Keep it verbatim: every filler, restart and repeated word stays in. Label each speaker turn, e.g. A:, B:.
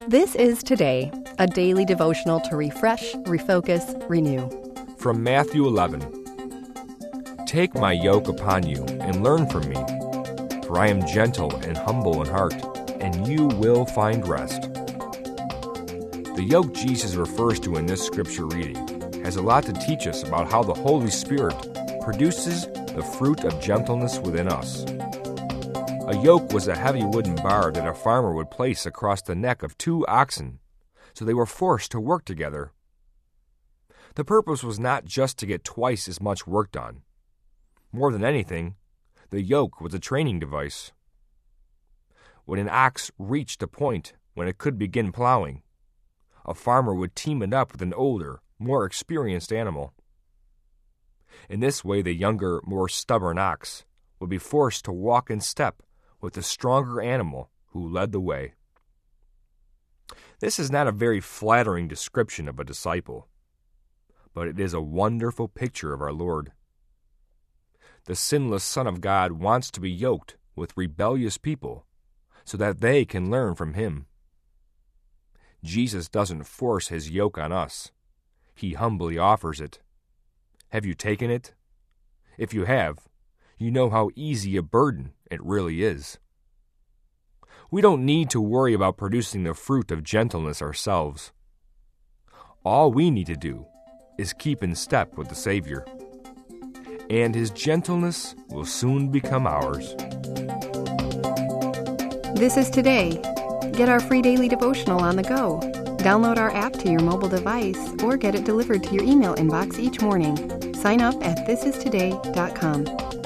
A: This is Today, a daily devotional to refresh, refocus, renew.
B: From Matthew eleven. Take my yoke upon you and learn from me, for I am gentle and humble in heart, and you will find rest. The yoke Jesus refers to in this scripture reading has a lot to teach us about how the Holy Spirit produces the fruit of gentleness within us. A yoke was a heavy wooden bar that a farmer would place across the neck of two oxen, so they were forced to work together. The purpose was not just to get twice as much work done. More than anything, the yoke was a training device. When an ox reached a point when it could begin plowing, a farmer would team it up with an older, more experienced animal. In this way, the younger, more stubborn ox would be forced to walk in step with the stronger animal who led the way. This is not a very flattering description of a disciple, but it is a wonderful picture of our Lord. The sinless Son of God wants to be yoked with rebellious people so that they can learn from Him. Jesus doesn't force His yoke on us. He humbly offers it. Have you taken it? If you have, you know how easy a burden it really is. We don't need to worry about producing the fruit of gentleness ourselves. All we need to do is keep in step with the Savior, and His gentleness will soon become ours.
A: This is Today. Get our free daily devotional on the go. Download our app to your mobile device or get it delivered to your email inbox each morning. Sign up at this is today dot com.